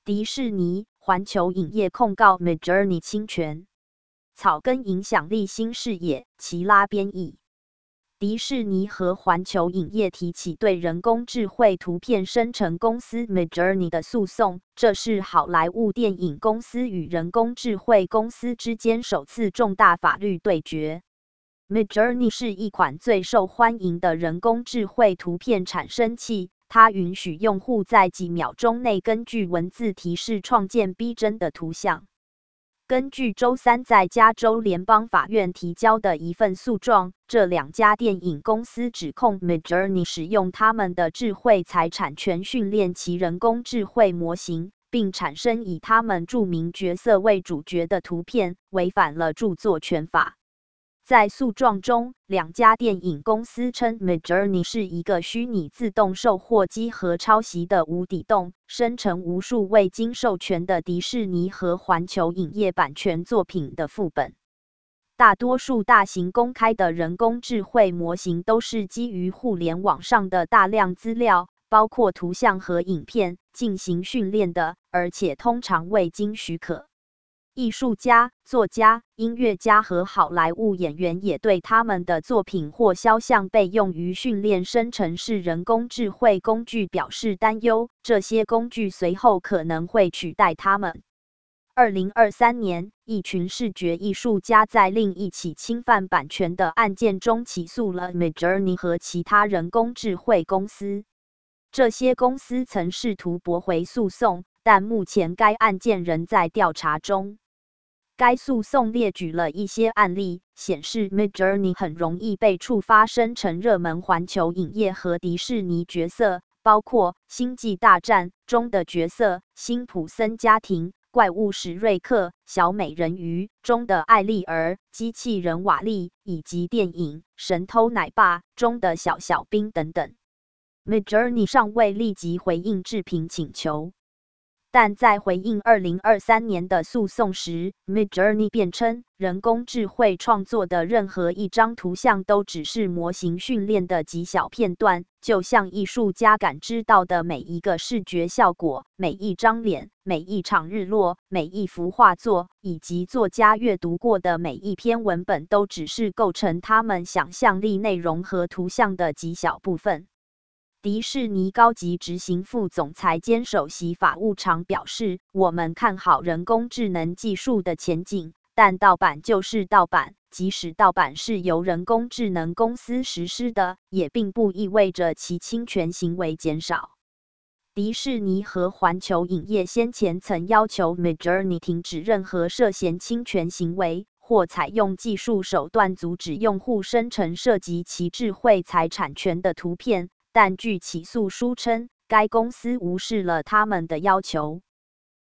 迪士尼、环球影业控告 Midjourney 侵权。草根影响力新视野，齐拉编译。迪士尼和环球影业提起对人工智慧图片生成公司 Midjourney 的诉讼，这是好莱坞电影公司与人工智慧公司之间首次重大法律对决。Midjourney 是一款最受欢迎的人工智慧图片产生器，它允许用户在几秒钟内根据文字提示创建逼真的图像。根据周三在加州联邦法院提交的一份诉状，这两家电影公司指控 Midjourney 使用他们的智慧财产权训练其人工智慧模型，并产生以他们著名角色为主角的图片，违反了著作权法。在诉状中，两家电影公司称 Midjourney 是一个虚拟自动售货机和抄袭的无底洞，生成无数未经授权的迪士尼和环球影业版权作品的副本。大多数大型公开的人工智慧模型都是基于互联网上的大量资料，包括图像和影片，进行训练的，而且通常未经许可。艺术家、作家、音乐家和好莱坞演员也对他们的作品或肖像被用于训练生成式人工智慧工具表示担忧，这些工具随后可能会取代他们。2023年，一群视觉艺术家在另一起侵犯版权的案件中起诉了 Midjourney 和其他人工智慧公司。这些公司曾试图驳回诉讼，但目前该案件仍在调查中。该诉讼列举了一些案例，显示 Midjourney 很容易被触发生成热门环球影业和迪士尼角色，包括《星际大战》中的角色辛普森家庭、怪物史瑞克、小美人鱼中的艾丽儿、机器人瓦力，以及电影《神偷奶爸》中的小小兵等等。Midjourney 尚未立即回应置评请求。但在回应2023年的诉讼时 ，Midjourney 辩称，人工智慧创作的任何一张图像都只是模型训练的极小片段，就像艺术家感知到的每一个视觉效果、每一张脸、每一场日落、每一幅画作，以及作家阅读过的每一篇文本，都只是构成他们想象力内容和图像的极小部分。迪士尼高级执行副总裁兼首席法务长表示：“我们看好人工智能技术的前景，但盗版就是盗版，即使盗版是由人工智能公司实施的，也并不意味着其侵权行为减少。”迪士尼和环球影业先前曾要求 Midjourney 停止任何涉嫌侵权行为，或采用技术手段阻止用户生成涉及其智慧财产权的图片。但据起诉书称，该公司无视了他们的要求。